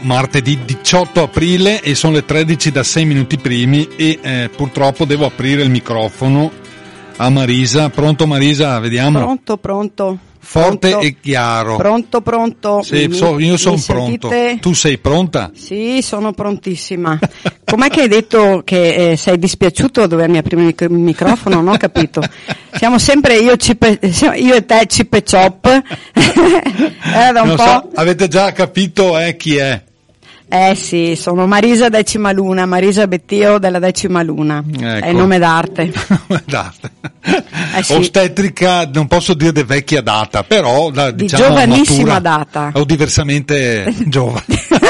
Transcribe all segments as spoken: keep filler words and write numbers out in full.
Martedì diciotto aprile e sono le tredici da sei minuti primi e eh, purtroppo devo aprire il microfono a Marisa. Pronto Marisa? Vediamo. Pronto, pronto. Forte pronto, e chiaro. Pronto, pronto. Sì, mi, so, io sono pronto. Sentite? Tu sei pronta? Sì, sono prontissima. Com'è che hai detto che eh, sei dispiaciuto a dovermi aprire il microfono? Non ho capito. Siamo sempre io, cipe, io e te, Chip e Chop. eh, da un non po'. So, avete già capito eh, chi è? Eh sì, sono Marisa Decima Luna, Marisa Bettio della Decima Luna, ecco. È il nome d'arte. Nome d'arte. Eh sì. Ostetrica, non posso dire di vecchia data, però da, di diciamo giovanissima matura, data. O diversamente giovane.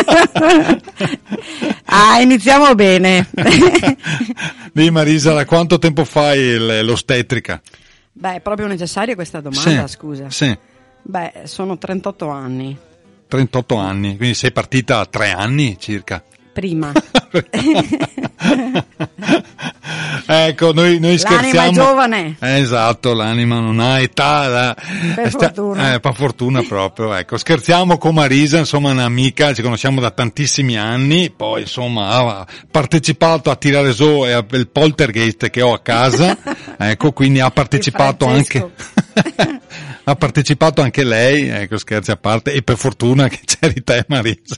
Ah, iniziamo bene. Dì Marisa, da quanto tempo fai l'ostetrica? Beh, è proprio necessaria questa domanda, sì, scusa. Sì. Beh, sono trentotto anni. trentotto anni, quindi sei partita a tre anni circa. Prima. Ecco, noi, noi scherziamo. L'anima è giovane. Eh, esatto, l'anima non ha età. La... Per sta... fortuna. Eh, per fortuna proprio, ecco. Scherziamo con Marisa, insomma, un'amica, ci conosciamo da tantissimi anni, poi insomma ha partecipato a tirare su il poltergeist che ho a casa, ecco, quindi ha partecipato anche... Ha partecipato anche lei, ecco, scherzi a parte, e per fortuna che c'eri te, Marisa.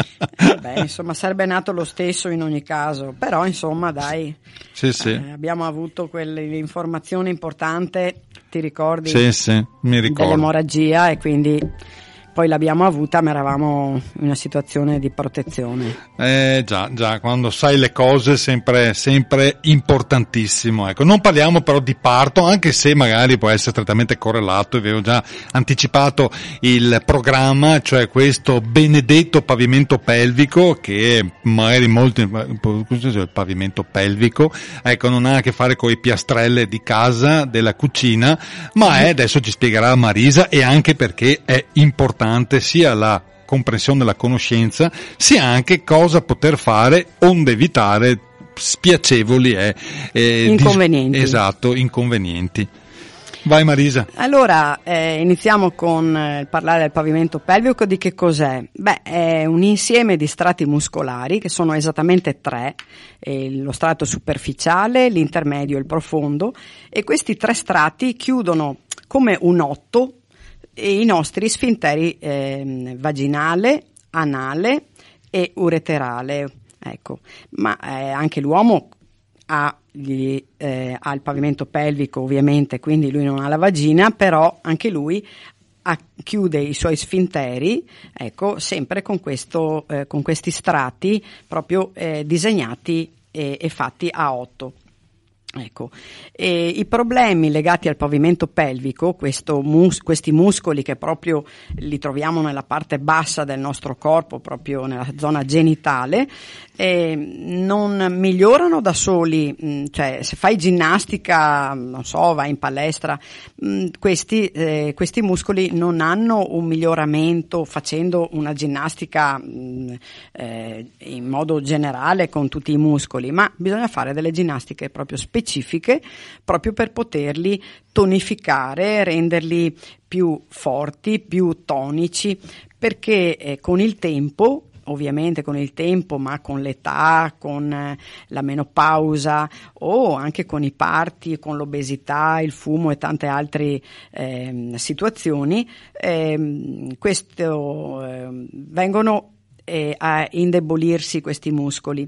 Eh beh, insomma, sarebbe nato lo stesso in ogni caso, però insomma, dai, sì, sì. Eh, abbiamo avuto quell'informazione importante, ti ricordi? Sì, sì, mi ricordo. Dell'emorragia, e quindi poi l'abbiamo avuta, ma eravamo in una situazione di protezione. Eh già, già, quando sai le cose sempre, sempre importantissimo, ecco. Non parliamo però di parto, anche se magari può essere strettamente correlato, avevo già anticipato il programma, cioè questo benedetto pavimento pelvico, che magari molti, il pavimento pelvico, ecco, non ha a che fare con i piastrelle di casa, della cucina, ma è, adesso ci spiegherà Marisa, e anche perché è importante sia la comprensione, la conoscenza, sia anche cosa poter fare onde evitare spiacevoli e eh, inconvenienti. Dis- esatto, inconvenienti. Vai Marisa. Allora, eh, iniziamo con eh, parlare del pavimento pelvico. Di che cos'è? Beh, è un insieme di strati muscolari, che sono esattamente tre, eh, lo strato superficiale, l'intermedio e il profondo, e questi tre strati chiudono come un otto e i nostri sfinteri eh, vaginale, anale e ureterale, ecco. Ma eh, anche l'uomo ha, gli, eh, ha il pavimento pelvico, ovviamente, quindi lui non ha la vagina, però anche lui ha, chiude i suoi sfinteri, ecco, sempre con questo, eh, con questi strati proprio eh, disegnati e, e fatti a otto. Ecco, e i problemi legati al pavimento pelvico, questo mus- questi muscoli che proprio li troviamo nella parte bassa del nostro corpo, proprio nella zona genitale, eh, non migliorano da soli, mh, cioè se fai ginnastica, non so, vai in palestra, mh, questi, eh, questi muscoli non hanno un miglioramento facendo una ginnastica mh, eh, in modo generale con tutti i muscoli, ma bisogna fare delle ginnastiche proprio specifiche specifiche proprio per poterli tonificare, renderli più forti, più tonici, perché eh, con il tempo, ovviamente con il tempo, ma con l'età, con eh, la menopausa o anche con i parti, con l'obesità, il fumo e tante altre eh, situazioni, eh, questo, eh, vengono eh, a indebolirsi questi muscoli.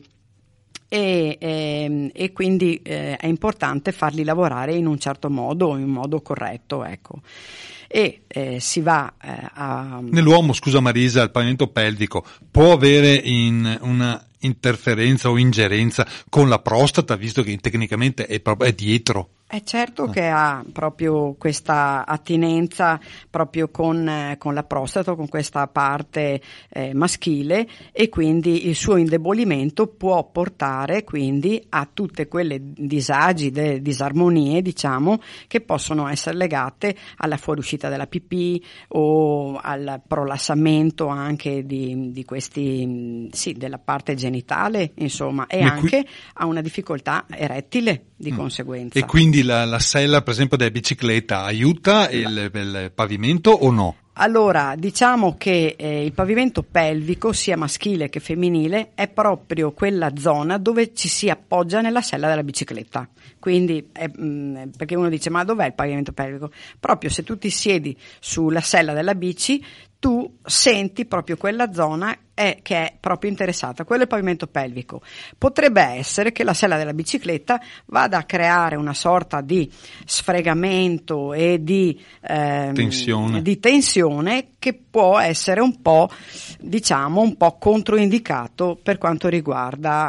E, e, e quindi eh, è importante farli lavorare in un certo modo, in modo corretto, ecco. E eh, si va eh, a... Nell'uomo, scusa Marisa, il pavimento pelvico può avere in una interferenza o ingerenza con la prostata, visto che tecnicamente è, proprio, è dietro? È certo che ha proprio questa attinenza proprio con, eh, con la prostata, con questa parte eh, maschile, e quindi il suo indebolimento può portare quindi a tutte quelle disagi, de, disarmonie, diciamo, che possono essere legate alla fuoriuscita della pipì o al prolassamento anche di, di questi, sì, della parte genitale, insomma, e Ma anche qui... a una difficoltà erettile di mm. conseguenza. E quindi la, la sella, per esempio, della bicicletta aiuta il, il pavimento o no? Allora, diciamo che eh, il pavimento pelvico, sia maschile che femminile, è proprio quella zona dove ci si appoggia nella sella della bicicletta. Quindi, è, mh, perché uno dice, ma dov'è il pavimento pelvico? Proprio se tu ti siedi sulla sella della bici, tu senti proprio quella zona è, che è proprio interessata, quello è il pavimento pelvico. Potrebbe essere che la sella della bicicletta vada a creare una sorta di sfregamento e di, ehm, tensione. di tensione che può essere un po', diciamo, un po' controindicato per quanto riguarda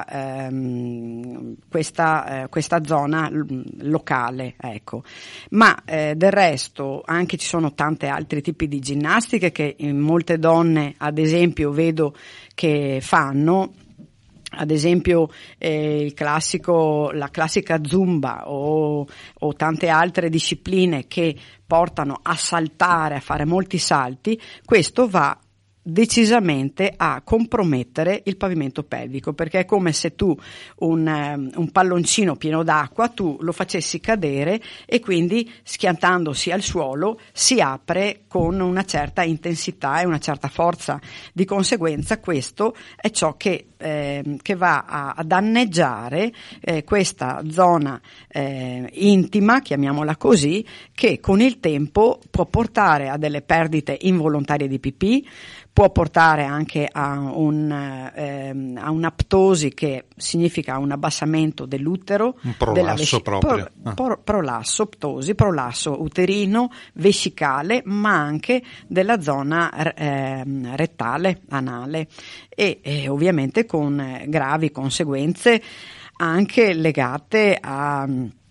ehm, questa, eh, questa zona locale, ecco. Ma eh, del resto anche ci sono tante altri tipi di ginnastiche che in molte donne, ad esempio, vedo che fanno. Ad esempio eh, il classico, la classica zumba o, o tante altre discipline che portano a saltare, a fare molti salti, questo va decisamente a compromettere il pavimento pelvico, perché è come se tu un, um, un palloncino pieno d'acqua tu lo facessi cadere e quindi schiantandosi al suolo si apre con una certa intensità e una certa forza. Di conseguenza questo è ciò che, eh, che va a, a danneggiare eh, questa zona eh, intima, chiamiamola così, che con il tempo può portare a delle perdite involontarie di pipì, può portare anche a, un, ehm, a un'aptosi, che significa un abbassamento dell'utero, un prolasso della vesci- proprio. Pro, pro, prolasso, ptosi, prolasso uterino, vescicale, ma anche della zona ehm, rettale, anale e, e ovviamente con eh, gravi conseguenze anche legate a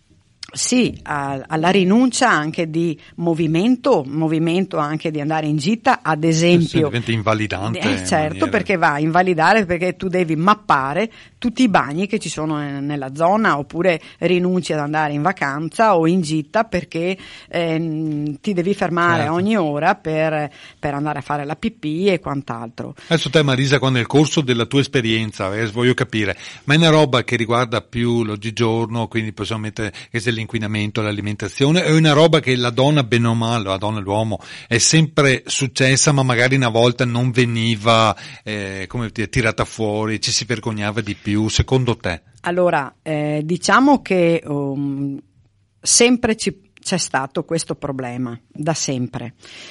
Sì, a, alla rinuncia anche di movimento, movimento anche di andare in gita, ad esempio. Sì, diventa invalidante. Eh, certo, maniera. Perché va a invalidare, perché tu devi mappare tutti i bagni che ci sono nella zona, oppure rinunci ad andare in vacanza o in gita perché eh, ti devi fermare certo. ogni ora per, per andare a fare la pipì e quant'altro. Adesso te, Marisa, quando nel corso della tua esperienza, eh, voglio capire, ma è una roba che riguarda più l'oggigiorno, quindi possiamo mettere che se l'inquinamento, l'alimentazione, è una roba che la donna, bene o male, la donna e l'uomo, è sempre successa, ma magari una volta non veniva eh, come dire, tirata fuori, ci si vergognava di più, secondo te? Allora, eh, diciamo che um, sempre ci, c'è stato questo problema, da sempre,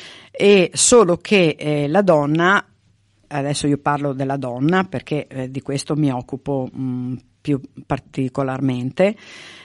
e solo che eh, la donna, adesso io parlo della donna perché eh, di questo mi occupo mh, più particolarmente,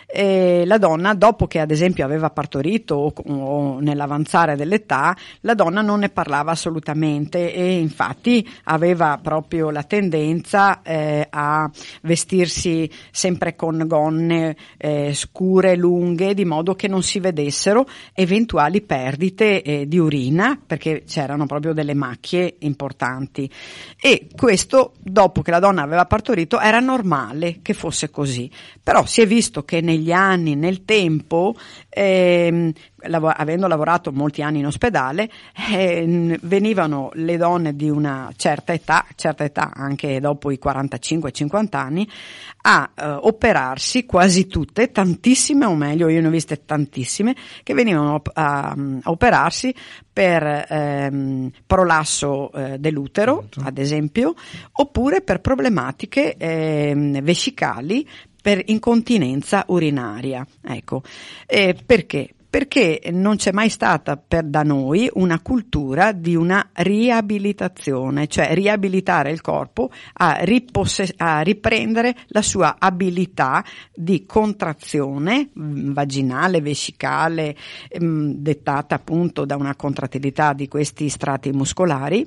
e la donna, dopo che ad esempio aveva partorito o, o nell'avanzare dell'età, la donna non ne parlava assolutamente e infatti aveva proprio la tendenza eh, a vestirsi sempre con gonne eh, scure, lunghe, di modo che non si vedessero eventuali perdite eh, di urina, perché c'erano proprio delle macchie importanti. E questo, dopo che la donna aveva partorito, era normale che fosse così, però si è visto che negli anni, nel tempo, ehm, lav- avendo lavorato molti anni in ospedale, eh, venivano le donne di una certa età, certa età anche dopo i quarantacinque cinquanta anni, a eh, operarsi, quasi tutte, tantissime, o meglio, io ne ho viste tantissime, che venivano a, a operarsi per ehm, prolasso eh, dell'utero, ad esempio, oppure per problematiche ehm, vescicali, per incontinenza urinaria. Ecco, eh, perché? Perché non c'è mai stata per da noi una cultura di una riabilitazione, cioè riabilitare il corpo a, riposse- a riprendere la sua abilità di contrazione mh, vaginale, vescicale, mh, dettata appunto da una contrattilità di questi strati muscolari.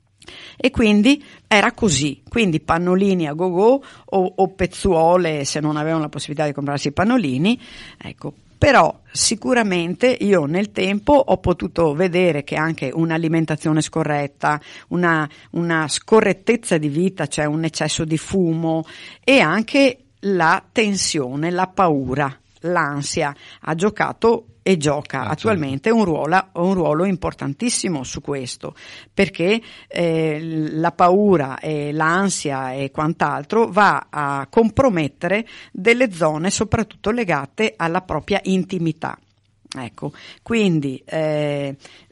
E quindi era così, quindi pannolini a go-go o, o pezzuole se non avevano la possibilità di comprarsi i pannolini, ecco. Però sicuramente io nel tempo ho potuto vedere che anche un'alimentazione scorretta, una, una scorrettezza di vita, cioè un eccesso di fumo e anche la tensione, la paura, l'ansia ha giocato e gioca ah, attualmente certo. un, ruolo, un ruolo importantissimo su questo, perché eh, la paura e l'ansia e quant'altro va a compromettere delle zone soprattutto legate alla propria intimità. Ecco, quindi eh,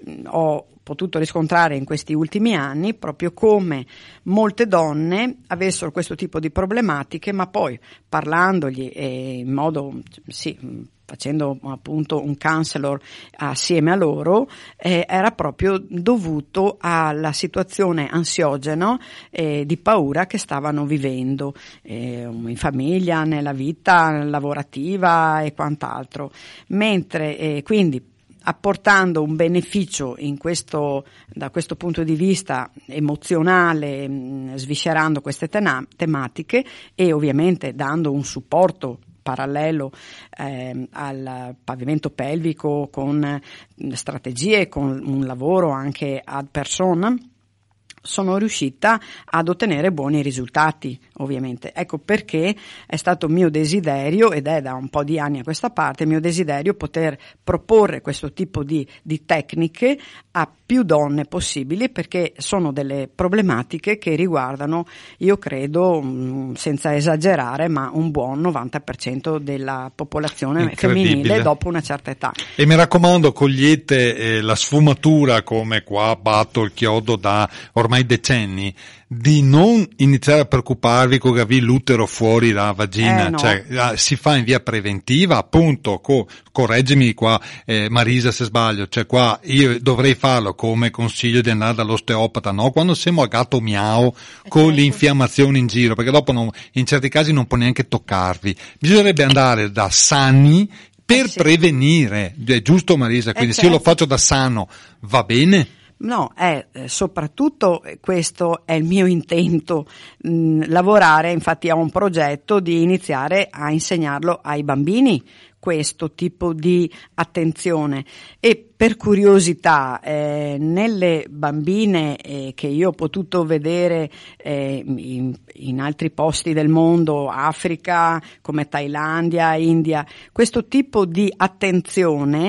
ho potuto riscontrare in questi ultimi anni proprio come molte donne avessero questo tipo di problematiche, ma poi parlandogli eh, in modo, sì, facendo appunto un counselor assieme a loro, eh, era proprio dovuto alla situazione ansiogena eh, di paura che stavano vivendo eh, in famiglia, nella vita lavorativa e quant'altro. Mentre eh, quindi apportando un beneficio in questo, da questo punto di vista emozionale, mh, sviscerando queste tena- tematiche e ovviamente dando un supporto parallelo eh, al pavimento pelvico con strategie, con un lavoro anche ad persona, sono riuscita ad ottenere buoni risultati, ovviamente. Ecco perché è stato mio desiderio, ed è da un po' di anni a questa parte, mio desiderio poter proporre questo tipo di, di tecniche a più donne possibili, perché sono delle problematiche che riguardano, io credo, mh, senza esagerare, ma un buon novanta per cento della popolazione femminile dopo una certa età. E mi raccomando, cogliete eh, la sfumatura, come qua batto il chiodo da ormai decenni, di non iniziare a preoccuparvi con aver l'utero fuori dalla vagina, eh, no. cioè si fa in via preventiva, appunto, co- correggimi qua eh, Marisa se sbaglio, cioè qua io dovrei farlo come consiglio di andare dall'osteopata, no? Quando siamo a gatto miau con certo. l'infiammazione in giro, perché dopo non, in certi casi non può neanche toccarvi, bisognerebbe andare da sani per eh sì. prevenire, è giusto Marisa? Quindi eh se certo. io lo faccio da sano va bene? No, è eh, soprattutto questo è il mio intento, mh, lavorare, infatti ho un progetto di iniziare a insegnarlo ai bambini questo tipo di attenzione. E per curiosità, eh, nelle bambine eh, che io ho potuto vedere eh, in, in altri posti del mondo, Africa, come Thailandia, India, questo tipo di attenzione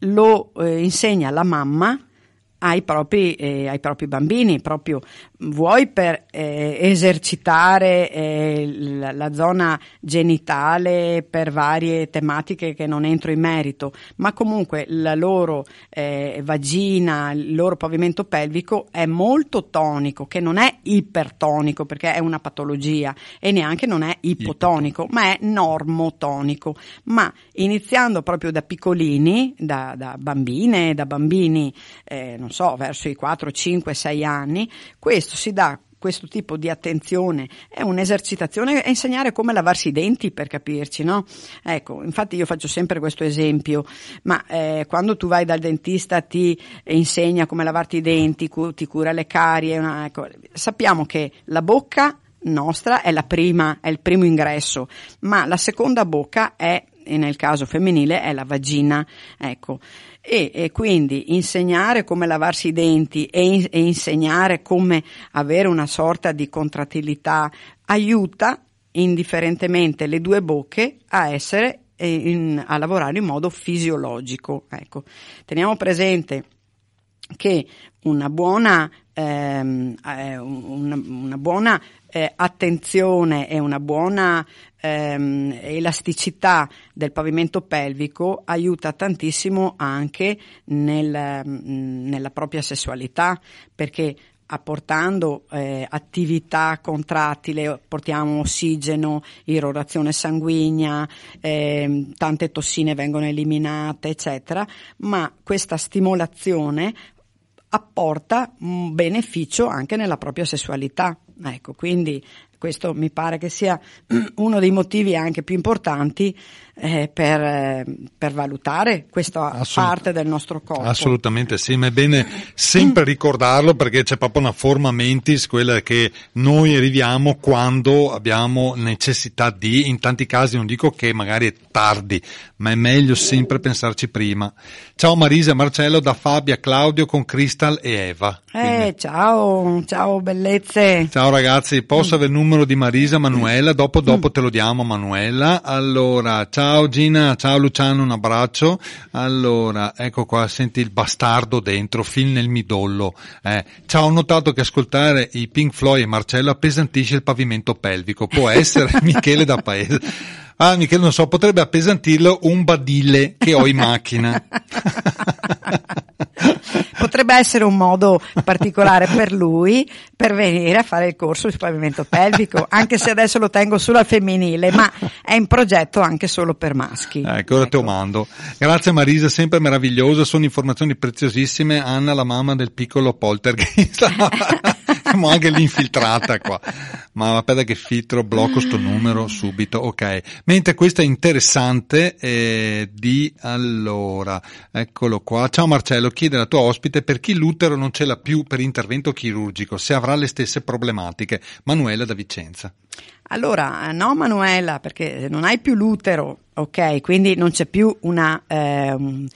lo eh, insegna la mamma ai propri, eh, ai propri bambini, proprio vuoi per eh, esercitare eh, la, la zona genitale per varie tematiche che non entro in merito, ma comunque la loro eh, vagina, il loro pavimento pelvico è molto tonico, che non è ipertonico perché è una patologia, e neanche non è ipotonico, ma è normotonico. Ma iniziando proprio da piccolini, da, da bambine, da bambini eh, non so, verso i quattro, cinque, sei anni, questo si dà questo tipo di attenzione, è un'esercitazione, è insegnare come lavarsi i denti, per capirci, no? Ecco, infatti io faccio sempre questo esempio, ma eh, quando tu vai dal dentista ti insegna come lavarti i denti, cu- ti cura le carie, una, ecco, sappiamo che la bocca nostra è la prima, è il primo ingresso, ma la seconda bocca è, e nel caso femminile, è la vagina, ecco. E, e quindi insegnare come lavarsi i denti e, in, e insegnare come avere una sorta di contrattilità aiuta indifferentemente le due bocche a essere in, a lavorare in modo fisiologico. Ecco, teniamo presente che una buona ehm, eh, una, una buona eh, attenzione e una buona ehm, elasticità del pavimento pelvico aiuta tantissimo anche nel, nella propria sessualità, perché apportando eh, attività contrattile portiamo ossigeno, irrorazione sanguigna, eh, tante tossine vengono eliminate, eccetera, ma questa stimolazione apporta un beneficio anche nella propria sessualità. Ecco, quindi questo mi pare che sia uno dei motivi anche più importanti eh, per, eh, per valutare questa Assolut- parte del nostro corpo. Assolutamente sì, ma è bene sempre ricordarlo, perché c'è proprio una forma mentis, quella che noi arriviamo quando abbiamo necessità di, in tanti casi non dico che magari è tardi, ma è meglio sempre pensarci prima. Ciao Marisa, Marcello, da Fabia, Claudio con Crystal e Eva. Eh, ciao, ciao bellezze. Ciao ragazzi, posso avere il numero numero di Marisa, Manuela, dopo dopo mm. te lo diamo Manuela. Allora, ciao Gina, ciao Luciano, un abbraccio. Allora, ecco qua, senti il bastardo dentro, film nel midollo. Eh, ciao, ho notato che ascoltare i Pink Floyd e Marcello appesantisce il pavimento pelvico. Può essere Michele da Paese. Ah, Michele, non so, potrebbe appesantirlo un badile che ho in macchina. Potrebbe essere un modo particolare per lui per venire a fare il corso di pavimento pelvico, anche se adesso lo tengo solo al femminile, ma è in progetto anche solo per maschi. Ecco, ora ecco. Te lo mando. Grazie Marisa, sempre meravigliosa, sono informazioni preziosissime. Anna, la mamma del piccolo poltergeist. Siamo anche l'infiltrata qua. Ma aspetta che filtro, blocco sto numero subito, ok. Mentre questa è interessante eh, di allora, eccolo qua. Ciao Marcello, chiede alla tua ospite per chi l'utero non ce l'ha più per intervento chirurgico, se avrà le stesse problematiche. Manuela da Vicenza. Allora, no Manuela, perché non hai più l'utero, ok, quindi non c'è più una eh,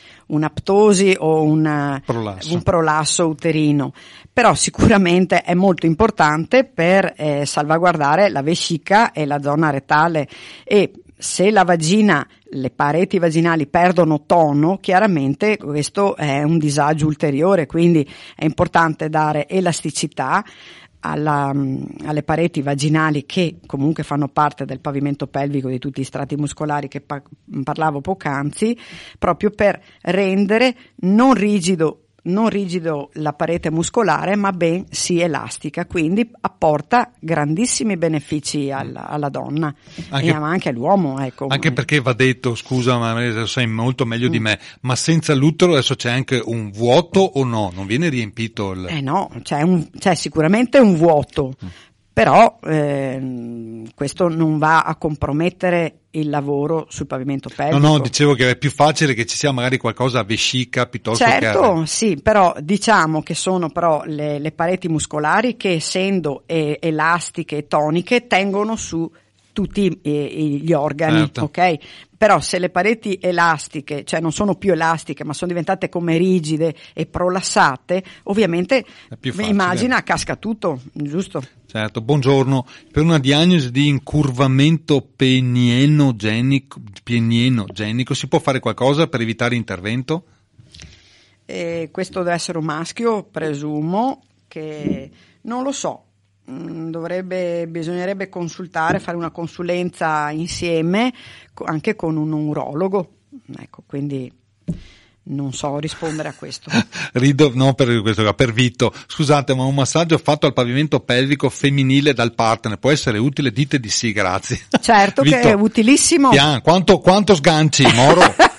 un'aptosi o una, prolasso. un prolasso uterino, però sicuramente è molto importante per eh, salvaguardare la vescica e la zona retale, e se la vagina, le pareti vaginali perdono tono, chiaramente questo è un disagio ulteriore, quindi è importante dare elasticità Alla, alle pareti vaginali, che comunque fanno parte del pavimento pelvico di tutti gli strati muscolari che pa- parlavo poc'anzi, proprio per rendere non rigido non rigido la parete muscolare, ma ben sì elastica, quindi apporta grandissimi benefici alla, alla donna anche, e anche all'uomo, ecco. Anche perché va detto, scusa ma lo sai molto meglio mm. di me, ma senza l'utero adesso c'è anche un vuoto o no? Non viene riempito il... Eh no, c'è, un, c'è sicuramente un vuoto, mm. però eh, questo non va a compromettere il lavoro sul pavimento pelvico. No, no, dicevo che è più facile che ci sia magari qualcosa a vescica piuttosto certo, che... Certo, sì, però diciamo che sono però le, le pareti muscolari che, essendo eh, elastiche e toniche, tengono su tutti eh, gli organi, certo. Ok? Però se le pareti elastiche, cioè non sono più elastiche, ma sono diventate come rigide e prolassate, ovviamente immagina casca tutto, giusto? Certo, buongiorno. Per una diagnosi di incurvamento penienogenico, penienogenico si può fare qualcosa per evitare intervento? Eh, questo deve essere un maschio, presumo, che non lo so. Dovrebbe, bisognerebbe consultare, fare una consulenza insieme anche con un urologo, ecco, quindi non so rispondere a questo. Rido, no, per questo, per Vito. Scusate, ma un massaggio fatto al pavimento pelvico femminile dal partner può essere utile? Dite di sì, grazie. Certo Vito, che è utilissimo. Pian, quanto, quanto sganci, Moro?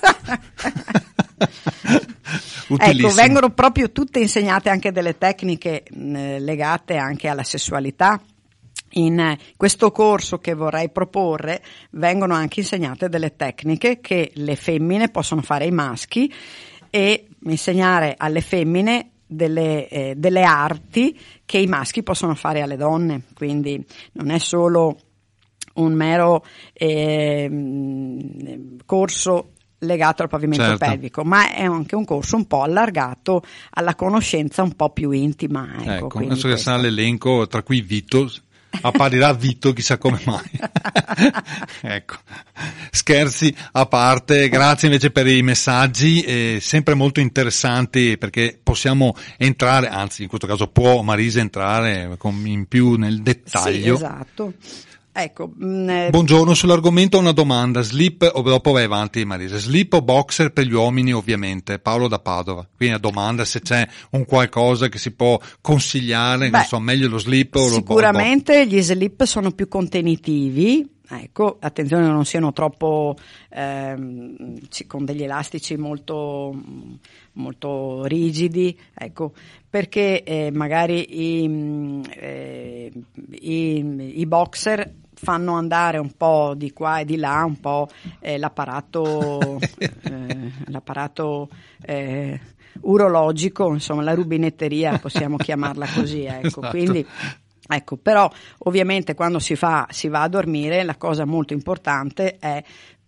Ecco, vengono proprio tutte insegnate anche delle tecniche eh, legate anche alla sessualità. In eh, questo corso che vorrei proporre vengono anche insegnate delle tecniche che le femmine possono fare ai maschi, e insegnare alle femmine delle, eh, delle arti che i maschi possono fare alle donne. Quindi non è solo un mero eh, corso legato al pavimento certo. pelvico, ma è anche un corso un po' allargato alla conoscenza un po' più intima. Ecco, ecco adesso che sarà l'elenco, tra cui Vito, apparirà Vito chissà come mai. Ecco, scherzi a parte, grazie invece per i messaggi, eh, sempre molto interessanti, perché possiamo entrare, anzi in questo caso può Marisa entrare con, in più nel dettaglio. Sì, esatto. Ecco, mh, buongiorno, sull'argomento una domanda, slip o dopo vai avanti Marisa, slip o boxer per gli uomini ovviamente, Paolo da Padova, quindi la domanda se c'è un qualcosa che si può consigliare, beh, non so, meglio lo slip o lo boxer. Sicuramente gli slip sono più contenitivi, ecco, attenzione che non siano troppo ehm, con degli elastici molto molto rigidi, ecco, perché eh, magari i, eh, i, i boxer fanno andare un po' di qua e di là un po' eh, l'apparato eh, l'apparato eh, urologico, insomma la rubinetteria possiamo chiamarla così, ecco. Esatto. Quindi ecco, però ovviamente quando si fa si va a dormire la cosa molto importante è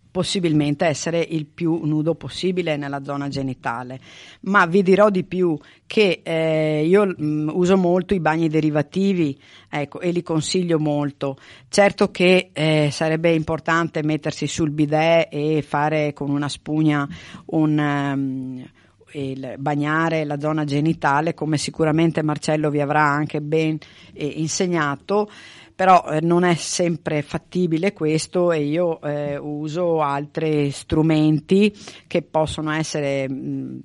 possibilmente essere il più nudo possibile nella zona genitale. Ma vi dirò di più che eh, io mh, uso molto i bagni derivativi, ecco, e li consiglio molto. Certo che eh, sarebbe importante mettersi sul bidet e fare con una spugna un um, il bagnare la zona genitale, come sicuramente Marcello vi avrà anche ben eh, insegnato. Però eh, non è sempre fattibile questo, e io eh, uso altri strumenti che possono essere mh,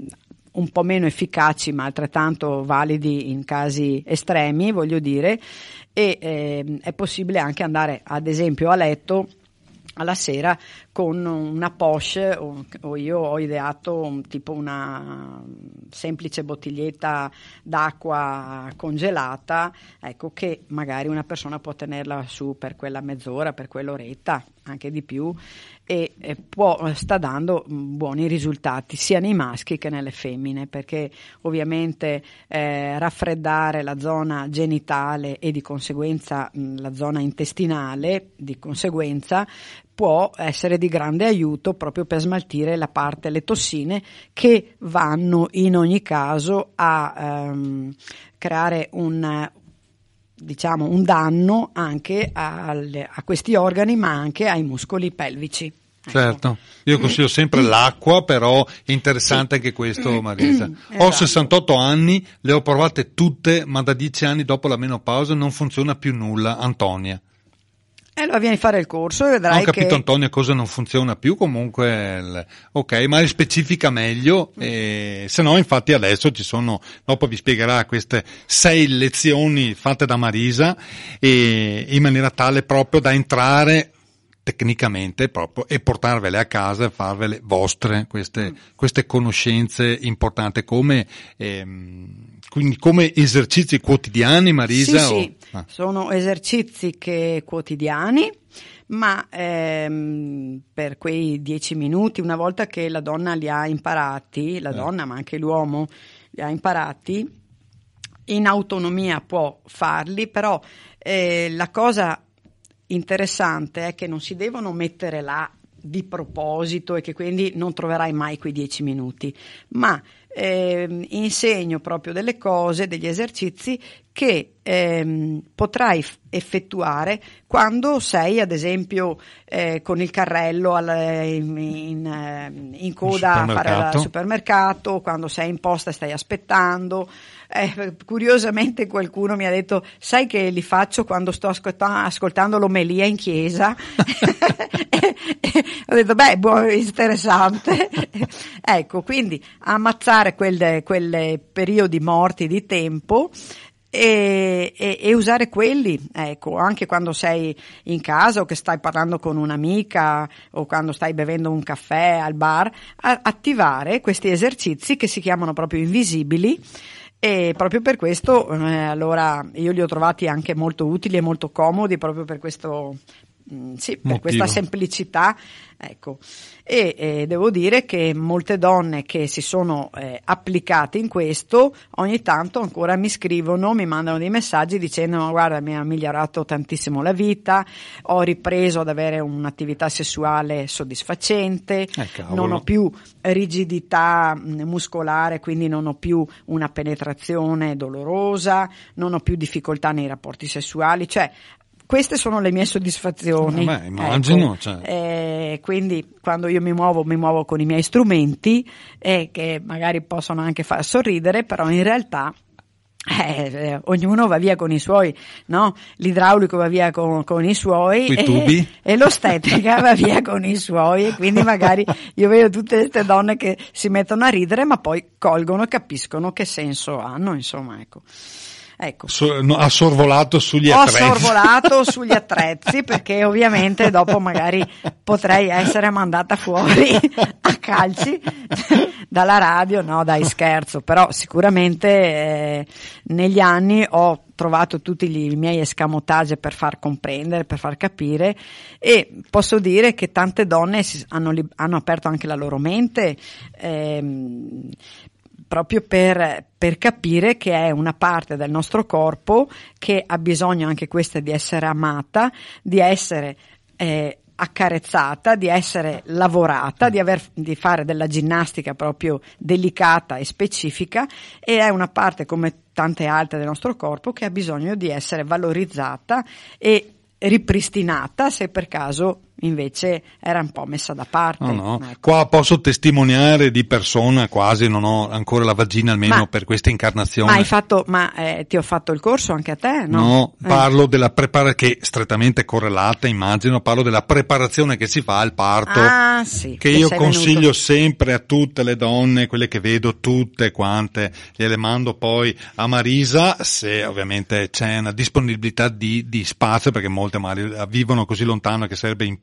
un po' meno efficaci ma altrettanto validi in casi estremi, voglio dire, e eh, è possibile anche andare ad esempio a letto alla sera con una poche, o, o io ho ideato un, tipo una semplice bottiglietta d'acqua congelata, ecco, che magari una persona può tenerla su per quella mezz'ora, per quell'oretta, anche di più, e, e può, sta dando buoni risultati sia nei maschi che nelle femmine, perché ovviamente eh, raffreddare la zona genitale e di conseguenza mh, la zona intestinale, di conseguenza può essere di grande aiuto proprio per smaltire la parte, le tossine che vanno in ogni caso a ehm, creare un, diciamo, un danno anche al, a questi organi, ma anche ai muscoli pelvici. Ecco. Certo, io consiglio sempre l'acqua, però è interessante sì. Anche questo, Marisa. Esatto. Ho sessantotto anni, le ho provate tutte, ma da dieci anni dopo la menopausa non funziona più nulla. Antonia. E allora vieni a fare il corso e vedrai che... Ho capito che... Antonia cosa non funziona più, comunque il... ok, ma specifica meglio, e... se no infatti adesso ci sono, dopo vi spiegherà queste sei lezioni fatte da Marisa, e in maniera tale proprio da entrare tecnicamente proprio e portarvele a casa e farvele vostre queste, queste conoscenze importanti come ehm, quindi come esercizi quotidiani, Marisa? Sì, o... sì. Ah. Sono esercizi che quotidiani, ma ehm, per quei dieci minuti, una volta che la donna li ha imparati, la eh. donna ma anche l'uomo li ha imparati, in autonomia può farli, però eh, la cosa interessante è che non si devono mettere là di proposito e che quindi non troverai mai quei dieci minuti, ma eh, insegno proprio delle cose, degli esercizi che ehm, potrai f- effettuare quando sei ad esempio eh, con il carrello al, in, in, in coda a fare il supermercato, quando sei in posta e stai aspettando. Eh, curiosamente qualcuno mi ha detto: sai che li faccio quando sto ascolta- ascoltando l'omelia in chiesa? Ho detto beh, buono, interessante. Ecco, quindi ammazzare quelle, quelle periodi morti di tempo e, e, e usare quelli, ecco, anche quando sei in casa o che stai parlando con un'amica o quando stai bevendo un caffè al bar, a, attivare questi esercizi che si chiamano proprio invisibili. E proprio per questo eh, allora io li ho trovati anche molto utili e molto comodi, proprio per questo mh, sì, per motivo. Questa semplicità, ecco. E, e devo dire che molte donne che si sono eh, applicate in questo ogni tanto ancora mi scrivono, mi mandano dei messaggi dicendo: ma guarda, mi ha migliorato tantissimo la vita, ho ripreso ad avere un'attività sessuale soddisfacente, eh, non ho più rigidità mh, muscolare, quindi non ho più una penetrazione dolorosa, non ho più difficoltà nei rapporti sessuali, cioè queste sono le mie soddisfazioni. Beh, immagino. Ecco. Cioè. Eh, quindi quando io mi muovo, mi muovo con i miei strumenti eh, che magari possono anche far sorridere, però in realtà eh, eh, ognuno va via con i suoi, no? L'idraulico va via con, con i suoi e, tubi. e l'ostetrica va via con i suoi, e quindi magari io vedo tutte queste donne che si mettono a ridere ma poi colgono e capiscono che senso hanno, insomma, ecco. Ecco. So, no, ha sorvolato sugli Ho attrezzi. Ho sorvolato sugli attrezzi perché ovviamente dopo magari potrei essere mandata fuori a calci dalla radio, no dai, scherzo, però sicuramente eh, negli anni ho trovato tutti i miei escamotage per far comprendere, per far capire, e posso dire che tante donne hanno, hanno aperto anche la loro mente ehm, proprio per, per capire che è una parte del nostro corpo che ha bisogno anche questa di essere amata, di essere eh, accarezzata, di essere lavorata, di aver, di fare della ginnastica proprio delicata e specifica, e è una parte come tante altre del nostro corpo che ha bisogno di essere valorizzata e ripristinata se per caso invece era un po' messa da parte. No, no. Ecco. Qua posso testimoniare di persona, quasi non ho ancora la vagina almeno ma, per questa incarnazione. Ma hai fatto, ma eh, ti ho fatto il corso anche a te? No, no eh. parlo della preparazione, che è strettamente correlata, immagino, parlo della preparazione che si fa al parto, ah, sì, che, che io consiglio venuto. sempre a tutte le donne, quelle che vedo tutte quante, gliele mando poi a Marisa, se ovviamente c'è una disponibilità di, di spazio, perché molte magari vivono così lontano che sarebbe improponibile,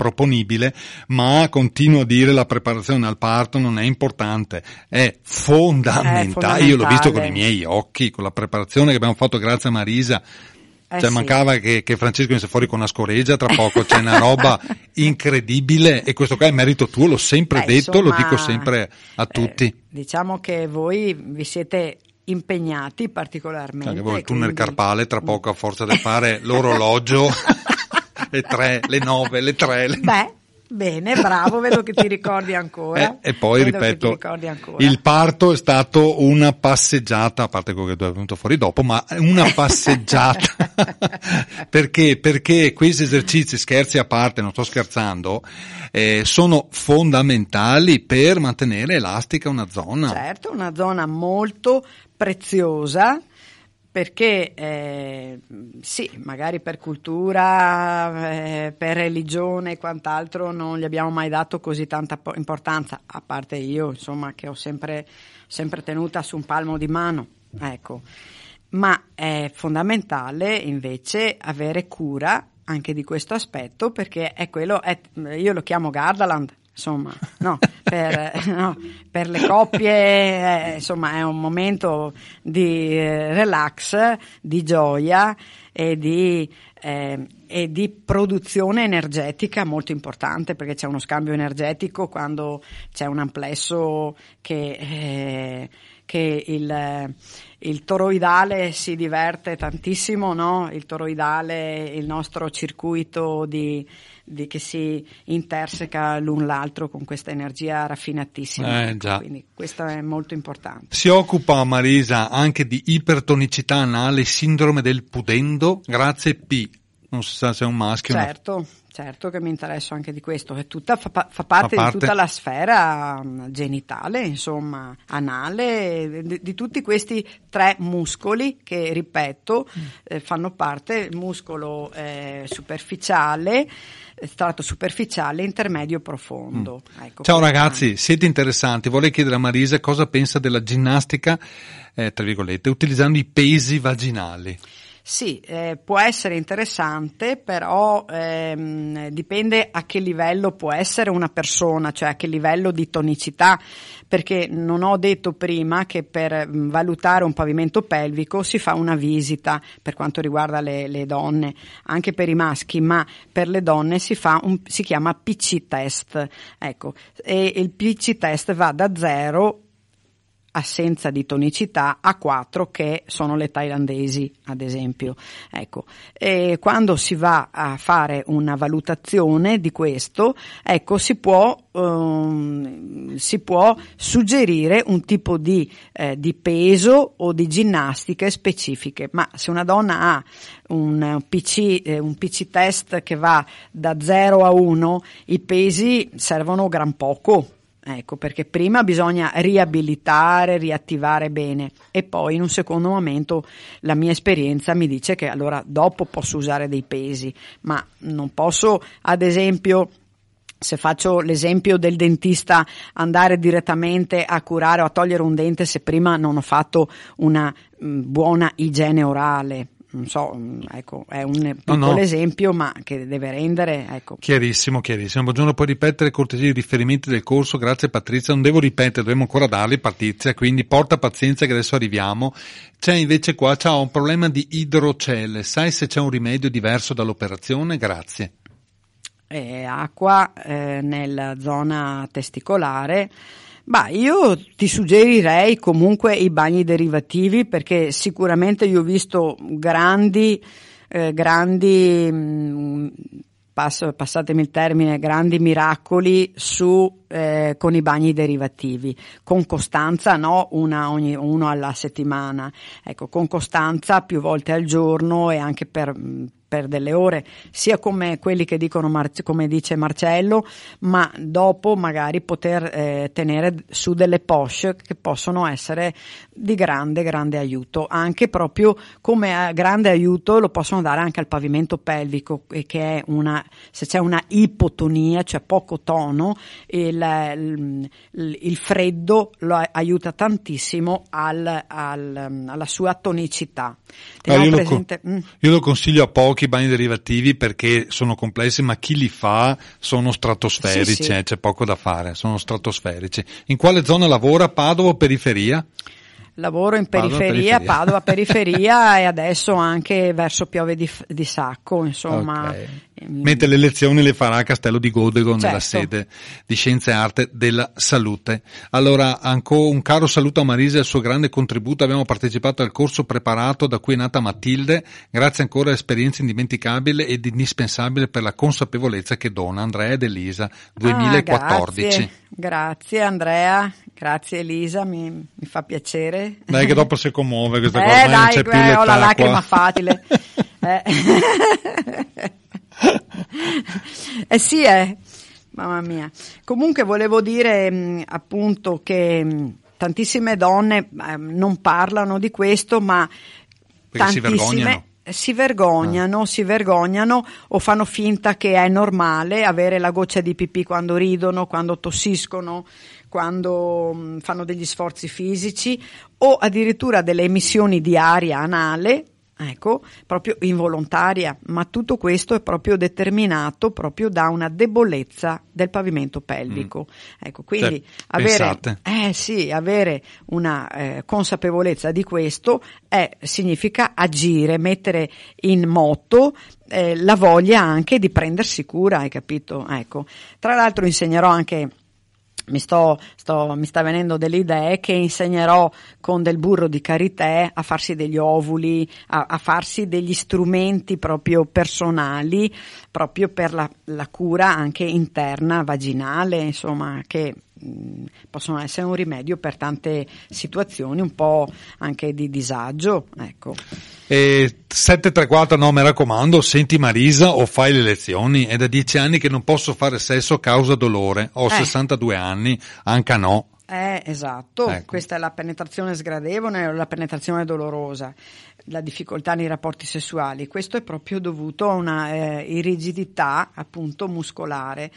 ma continuo a dire la preparazione al parto non è importante, è fondamentale. È fondamentale. Io l'ho visto con i miei occhi, con la preparazione che abbiamo fatto grazie a Marisa. Eh cioè sì. mancava che, che Francesco venisse fuori con una scoreggia tra poco, c'è una roba incredibile, e questo qua è merito tuo, l'ho sempre Beh, detto, insomma, lo dico sempre a tutti. Eh, diciamo che voi vi siete impegnati particolarmente. Cioè, voi il tunnel quindi... carpale tra poco, a forza di fare l'orologio le tre, le nove, le tre. Le... Beh, bene, bravo, vedo che ti ricordi ancora. Eh, e poi vedo ripeto, ancora. Il parto è stato una passeggiata, a parte quello che è venuto fuori dopo, ma una passeggiata. perché? Perché questi esercizi, scherzi a parte, non sto scherzando, eh, sono fondamentali per mantenere elastica una zona. Certo, una zona molto preziosa. Perché eh, sì, magari per cultura, eh, per religione e quant'altro non gli abbiamo mai dato così tanta importanza, a parte io, insomma, che ho sempre, sempre tenuta su un palmo di mano, ecco. Ma è fondamentale invece avere cura anche di questo aspetto, perché è quello, è, io lo chiamo Gardaland. Insomma, no, per, no, per le coppie, eh, insomma, è un momento di eh, relax, di gioia e di, eh, e di produzione energetica molto importante, perché c'è uno scambio energetico quando c'è un amplesso che, eh, che il, il toroidale si diverte tantissimo, no? Il toroidale, il nostro circuito di di che si interseca l'un l'altro con questa energia raffinatissima, eh, già. Quindi questo è molto importante. Si occupa Marisa anche di ipertonicità anale, sindrome del pudendo, grazie P, non si sa se è un maschio. Certo, una... certo che mi interesso anche di questo, è tutta, fa, fa, parte fa parte di tutta la sfera genitale, insomma, anale, di, di tutti questi tre muscoli che, ripeto, mm. eh, fanno parte, il muscolo eh, superficiale, strato superficiale, intermedio, profondo. Mm. Ecco, ciao ragazzi, è. Siete interessanti, vorrei chiedere a Marisa cosa pensa della ginnastica, eh, tra virgolette, utilizzando i pesi vaginali. Sì, eh, può essere interessante, però ehm, dipende a che livello può essere una persona, cioè a che livello di tonicità, perché non ho detto prima che per valutare un pavimento pelvico si fa una visita per quanto riguarda le, le donne, anche per i maschi, ma per le donne si fa un, si chiama P C test, ecco, e il P C test va da zero, assenza di tonicità, a quattro, che sono le thailandesi, ad esempio. Ecco, e quando si va a fare una valutazione di questo, ecco, si può um, si può suggerire un tipo di eh, di peso o di ginnastiche specifiche. Ma se una donna ha un P C eh, un P C test che va da zero a uno, i pesi servono gran poco. Ecco, perché prima bisogna riabilitare, riattivare bene, e poi in un secondo momento la mia esperienza mi dice che allora dopo posso usare dei pesi, ma non posso, ad esempio, se faccio l'esempio del dentista, andare direttamente a curare o a togliere un dente se prima non ho fatto una mh, buona igiene orale. Non so, ecco, è un piccolo no, no. esempio, ma che deve rendere, ecco. Chiarissimo, chiarissimo. Buongiorno, puoi ripetere cortesia i riferimenti del corso? Grazie Patrizia, non devo ripetere, dobbiamo ancora darli Patrizia, quindi porta pazienza che adesso arriviamo. C'è invece qua, c'ha un problema di idrocele, sai se c'è un rimedio diverso dall'operazione? Grazie. Eh, acqua eh, nella zona testicolare. Bah, io ti suggerirei comunque i bagni derivativi, perché sicuramente io ho visto grandi, eh, grandi mh, passo, passatemi il termine, grandi miracoli su eh, con i bagni derivativi, con costanza, no, una ogni, uno alla settimana, ecco, con costanza più volte al giorno e anche per per delle ore, sia come quelli che dicono Mar- come dice Marcello, ma dopo magari poter eh, tenere su delle poche che possono essere di grande grande aiuto, anche proprio come grande aiuto lo possono dare anche al pavimento pelvico, e che è una, se c'è una ipotonia, cioè poco tono, il, il, il freddo lo aiuta tantissimo al, al, alla sua tonicità. Ah, io, presente... lo, io lo consiglio a pochi i bagni derivativi perché sono complessi, ma chi li fa sono stratosferici, sì, sì. Eh, c'è poco da fare, sono stratosferici. In quale zona lavora? Padova o periferia? Lavoro in periferia, Padova, periferia, Padova, periferia e adesso anche verso Piove di, di Sacco, insomma. Okay. Mentre le lezioni le farà a Castello di Godego, certo, nella sede di Scienze e Arte della Salute. Allora, ancora un caro saluto a Marisa e il suo grande contributo. Abbiamo partecipato al corso preparato da cui è nata Matilde. Grazie ancora a esperienza indimenticabile ed indispensabile per la consapevolezza che dona. Andrea ed Elisa, duemilaquattordici. Ah, grazie. Grazie Andrea, grazie Elisa, mi, mi fa piacere. Dai che dopo si commuove questa eh, cosa, dai, non c'è più l'età ho la lacrima qua. facile. eh. eh sì, eh. Mamma mia. Comunque volevo dire mh, appunto che mh, tantissime donne eh, non parlano di questo, ma perché tantissime... si vergognano. Si vergognano, ah. si vergognano o fanno finta che è normale avere la goccia di pipì quando ridono, quando tossiscono, quando mh, fanno degli sforzi fisici, o addirittura delle emissioni di aria anale, ecco, proprio involontaria, ma tutto questo è proprio determinato proprio da una debolezza del pavimento pelvico. Mm. Ecco, quindi cioè, avere, eh sì, avere una eh, consapevolezza di questo è, significa agire, mettere in moto eh, la voglia anche di prendersi cura, hai capito? Ecco, tra l'altro insegnerò anche Mi, sto, sto, mi sta venendo delle idee che insegnerò con del burro di karité a farsi degli ovuli, a, a farsi degli strumenti proprio personali, proprio per la, la cura anche interna, vaginale, insomma, che mh, possono essere un rimedio per tante situazioni, un po' anche di disagio, ecco. E sette tre quattro, no, mi raccomando, senti Marisa o fai le lezioni. È da dieci anni che non posso fare sesso a causa dolore, ho eh. sessantadue anni, anche no. Eh, esatto, ecco. Questa è la penetrazione sgradevole o la penetrazione dolorosa, la difficoltà nei rapporti sessuali. Questo è proprio dovuto a una eh, irrigidità appunto muscolare.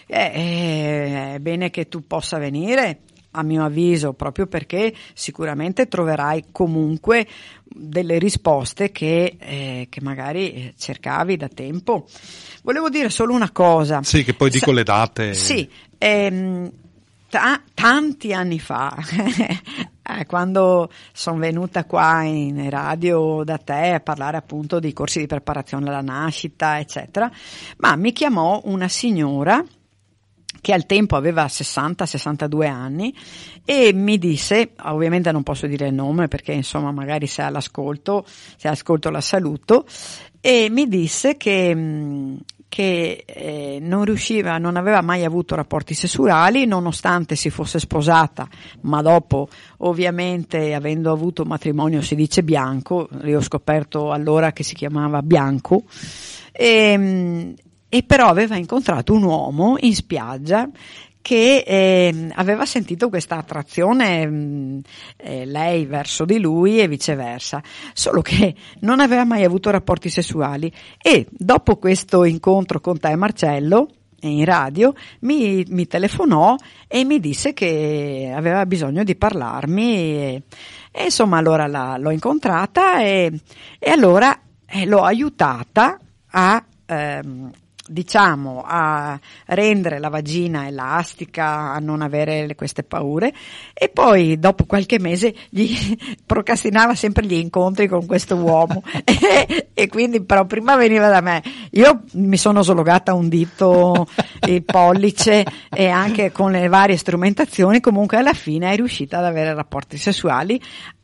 Eh, è bene che tu possa venire, a mio avviso, proprio perché sicuramente troverai comunque delle risposte che, eh, che magari cercavi da tempo. Volevo dire solo una cosa. Sì, che poi dico Sa- le date. Sì, ehm, ta- tanti anni fa, eh, quando sono venuta qua in radio da te a parlare appunto dei corsi di preparazione alla nascita, eccetera, ma mi chiamò una signora che al tempo aveva sessanta sessantadue anni e mi disse, ovviamente non posso dire il nome perché insomma magari se all'ascolto, se ascolto la saluto, e mi disse che, che eh, non riusciva, non aveva mai avuto rapporti sessuali nonostante si fosse sposata, ma dopo ovviamente avendo avuto un matrimonio si dice bianco, io ho scoperto allora che si chiamava bianco, e E però aveva incontrato un uomo in spiaggia che eh, aveva sentito questa attrazione mh, eh, lei verso di lui e viceversa, solo che non aveva mai avuto rapporti sessuali. E dopo questo incontro con te, Marcello, in radio, mi, mi telefonò e mi disse che aveva bisogno di parlarmi e, e insomma allora la, l'ho incontrata e, e allora eh, l'ho aiutata a ehm, diciamo a rendere la vagina elastica, a non avere queste paure, e poi dopo qualche mese gli procrastinava sempre gli incontri con questo uomo e, e quindi però prima veniva da me, io mi sono slogata un dito, il pollice, e anche con le varie strumentazioni comunque alla fine è riuscita ad avere rapporti sessuali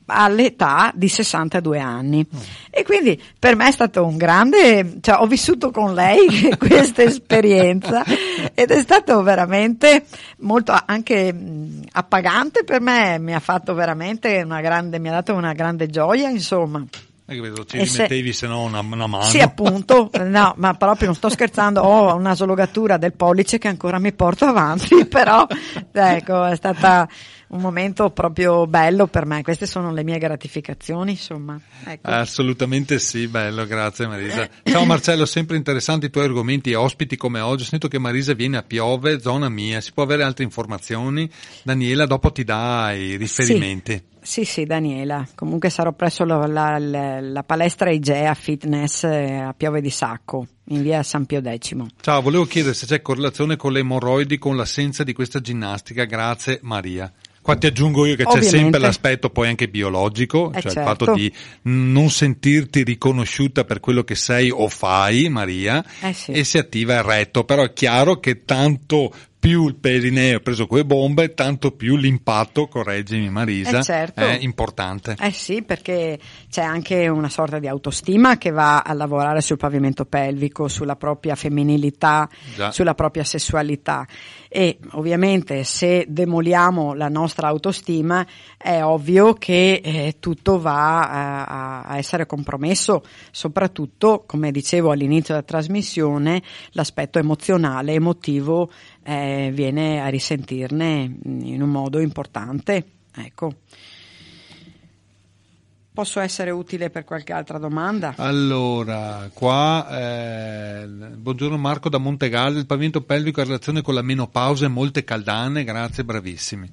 all'età di sessantadue anni. Mm. E quindi per me è stato un grande, cioè ho vissuto con lei questa esperienza ed è stato veramente molto anche appagante per me, mi ha fatto veramente una grande, mi ha dato una grande gioia, insomma. Che vedo, ci rimettevi se, se no una, una mano. Sì, appunto, no, ma proprio non sto scherzando, ho una slogatura del pollice che ancora mi porto avanti, però ecco, è stata un momento proprio bello per me, queste sono le mie gratificazioni, insomma. Ecco. Assolutamente sì, bello, grazie Marisa. Ciao Marcello, sempre interessanti i tuoi argomenti e ospiti come oggi. Ho sentito che Marisa viene a Piove, zona mia, si può avere altre informazioni? Daniela dopo ti dà i riferimenti. Sì. Sì, sì, Daniela. Comunque sarò presso la, la, la, la palestra Igea Fitness a Piove di Sacco, in via San Pio X. Ciao, volevo chiedere se c'è correlazione con le emorroidi con l'assenza di questa ginnastica. Grazie Maria. Qua ti aggiungo io che Ovviamente. C'è sempre l'aspetto poi anche biologico, eh cioè certo. il fatto di non sentirti riconosciuta per quello che sei o fai, Maria, eh sì. e si attiva il retto. Però è chiaro che tanto più il perineo è preso quelle bombe, tanto più l'impatto, correggimi Marisa, eh certo. è importante. Eh sì, perché c'è anche una sorta di autostima che va a lavorare sul pavimento pelvico, sulla propria femminilità, Già. sulla propria sessualità. E ovviamente se demoliamo la nostra autostima è ovvio che eh, tutto va a, a essere compromesso, soprattutto, come dicevo all'inizio della trasmissione, l'aspetto emozionale, emotivo eh, viene a risentirne in un modo importante. Ecco. Posso essere utile per qualche altra domanda? Allora, qua, eh, buongiorno Marco da Montegallo, il pavimento pelvico ha relazione con la menopausa e molte caldane, grazie, bravissimi.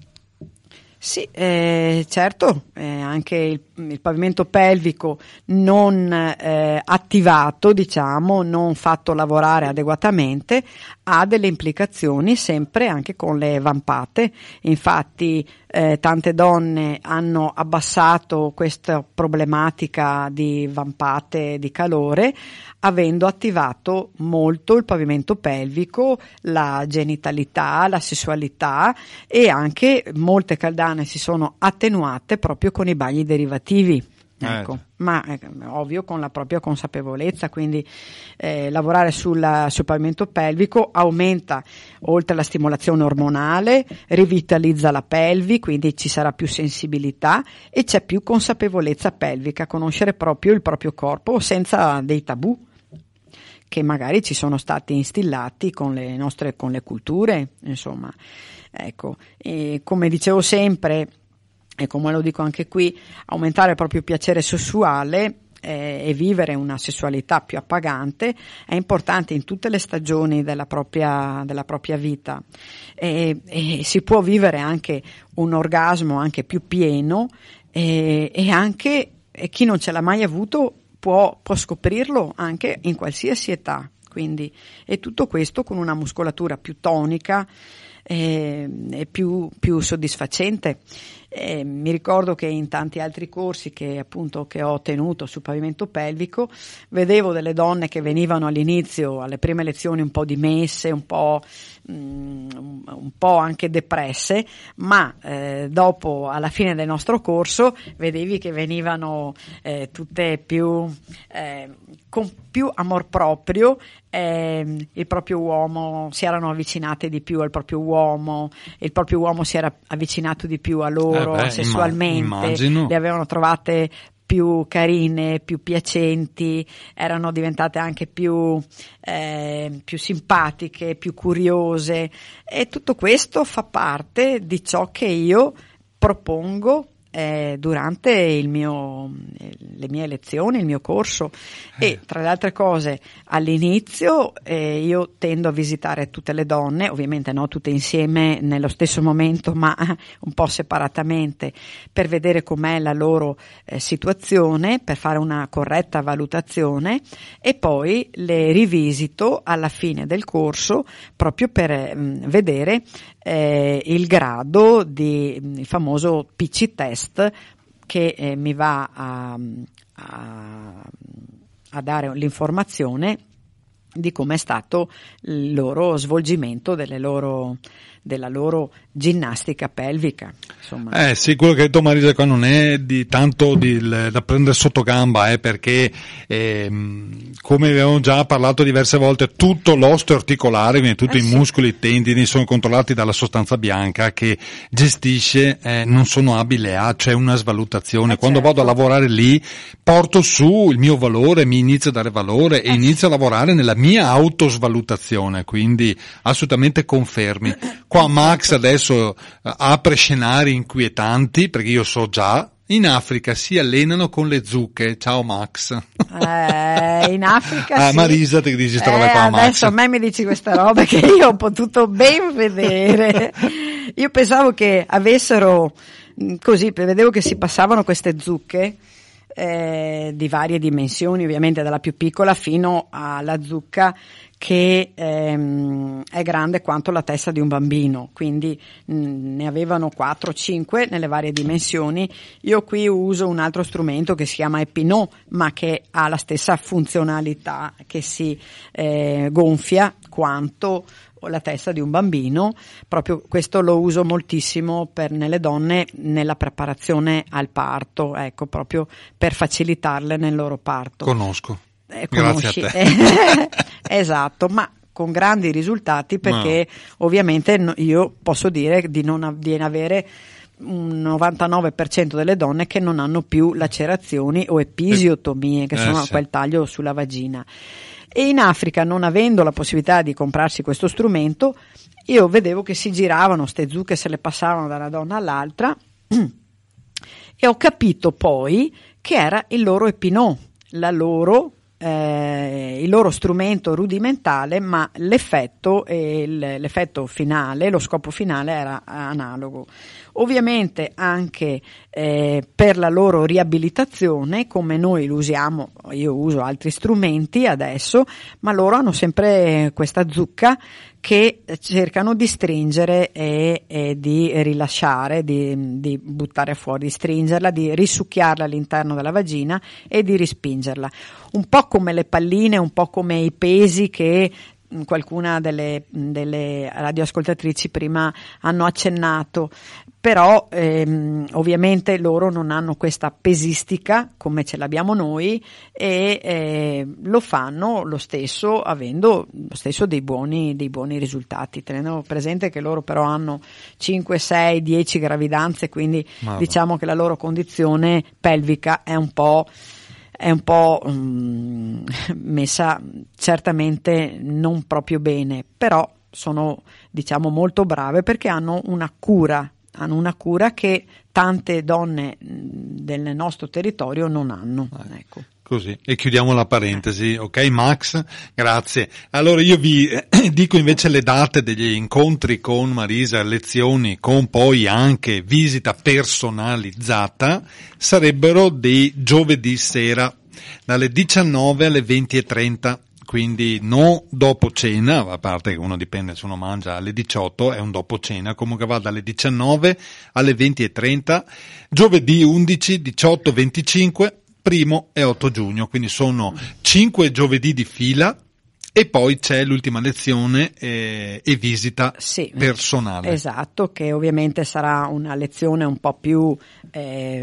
Sì, eh, certo, eh, anche il, il pavimento pelvico non eh, attivato, diciamo, non fatto lavorare adeguatamente, ha delle implicazioni sempre anche con le vampate. Infatti eh, tante donne hanno abbassato questa problematica di vampate di calore avendo attivato molto il pavimento pelvico, la genitalità, la sessualità, e anche molte caldane si sono attenuate proprio con i bagni derivativi. Ecco, eh. ma eh, ovvio con la propria consapevolezza, quindi eh, lavorare sul, sul pavimento pelvico aumenta, oltre alla stimolazione ormonale, rivitalizza la pelvi, quindi ci sarà più sensibilità e c'è più consapevolezza pelvica, conoscere proprio il proprio corpo senza dei tabù che magari ci sono stati instillati con le nostre, con le culture, insomma. Ecco, e come dicevo sempre, e come lo dico anche qui, aumentare il proprio piacere sessuale eh, e vivere una sessualità più appagante è importante in tutte le stagioni della propria, della propria vita, e, e si può vivere anche un orgasmo anche più pieno e, e anche e chi non ce l'ha mai avuto può, può scoprirlo anche in qualsiasi età, quindi e tutto questo con una muscolatura più tonica e, e più, più soddisfacente. Eh, mi ricordo che in tanti altri corsi che appunto che ho tenuto sul pavimento pelvico vedevo delle donne che venivano all'inizio alle prime lezioni un po' dimesse, un po' mh, un po' anche depresse, ma eh, dopo alla fine del nostro corso vedevi che venivano eh, tutte più eh, con più amor proprio, eh, il proprio uomo, si erano avvicinate di più al proprio uomo, il proprio uomo si era avvicinato di più a loro eh beh, sessualmente, immagino. Le avevano trovate più carine, più piacenti, erano diventate anche più, eh, più simpatiche, più curiose, e tutto questo fa parte di ciò che io propongo Eh, durante il mio, le mie lezioni, il mio corso. E tra le altre cose all'inizio eh, io tendo a visitare tutte le donne, ovviamente no tutte insieme nello stesso momento, ma un po' separatamente, per vedere com'è la loro eh, situazione, per fare una corretta valutazione, e poi le rivisito alla fine del corso proprio per mh, vedere eh, il grado di il famoso P C test che eh, mi va a, a, a dare l'informazione di come è stato il loro svolgimento delle loro, della loro ginnastica pelvica. Insomma. Eh sì, quello che ha detto Marisa qua non è di tanto di, da prendere sotto gamba, eh, perché ehm, come abbiamo già parlato diverse volte, tutto l'osso articolare, quindi tutti eh i sì. muscoli e i tendini sono controllati dalla sostanza bianca che gestisce, eh, non sono abile a, c'è una svalutazione. Eh Quando certo. vado a lavorare lì, porto su il mio valore, mi inizio a dare valore e eh inizio a lavorare nella mia autosvalutazione, quindi assolutamente confermi. Qua Max adesso uh, apre scenari inquietanti, perché io so già, in Africa si allenano con le zucche. Ciao Max. Eh, in Africa ah, sì. Marisa ti dici sta roba eh, qua Max. Adesso a me mi dici questa roba che io ho potuto ben vedere. Io pensavo che avessero, così, vedevo che si passavano queste zucche eh, di varie dimensioni, ovviamente dalla più piccola fino alla zucca che ehm, è grande quanto la testa di un bambino, quindi mh, ne avevano quattro o cinque nelle varie dimensioni. Io qui uso un altro strumento che si chiama Epinot, ma che ha la stessa funzionalità, che si eh, gonfia quanto la testa di un bambino. Proprio questo lo uso moltissimo per nelle donne nella preparazione al parto, ecco, proprio per facilitarle nel loro parto. Conosco. Eh, Grazie a te. Esatto, ma con grandi risultati, perché no. ovviamente no, io posso dire di non di avere un novantanove per cento delle donne che non hanno più lacerazioni o episiotomie, che eh, sono sì. quel taglio sulla vagina. E in Africa, non avendo la possibilità di comprarsi questo strumento, io vedevo che si giravano ste zucche, se le passavano da una donna all'altra e ho capito poi che era il loro Epinot, la loro Eh, il loro strumento rudimentale, ma l'effetto e l'effetto finale, lo scopo finale era analogo. Ovviamente anche eh, per la loro riabilitazione, come noi lo usiamo, io uso altri strumenti adesso, ma loro hanno sempre questa zucca che cercano di stringere e, e di rilasciare, di, di buttare fuori, di stringerla, di risucchiarla all'interno della vagina e di rispingerla. Un po' come le palline, un po' come i pesi che qualcuna delle, delle radioascoltatrici prima hanno accennato, però ehm, ovviamente loro non hanno questa pesistica come ce l'abbiamo noi e eh, lo fanno lo stesso, avendo lo stesso dei buoni, dei buoni risultati, tenendo presente che loro però hanno cinque, sei, dieci gravidanze, quindi Madre. diciamo che la loro condizione pelvica è un po' è un po' um, messa certamente non proprio bene, però sono diciamo molto brave perché hanno una cura, hanno una cura che tante donne del nostro territorio non hanno. Eh. Ecco. Così, e chiudiamo la parentesi, ok Max? Grazie. Allora io vi eh, dico invece le date degli incontri con Marisa, lezioni con poi anche visita personalizzata, sarebbero di giovedì sera, dalle diciannove alle venti e trenta, quindi non dopo cena, a parte che uno dipende se uno mangia alle diciotto, è un dopo cena, comunque va dalle diciannove alle venti e trenta, giovedì undici, diciotto, venticinque, primo e otto giugno, quindi sono cinque giovedì di fila e poi c'è l'ultima lezione e, e visita sì, personale. Esatto, che ovviamente sarà una lezione un po' più eh,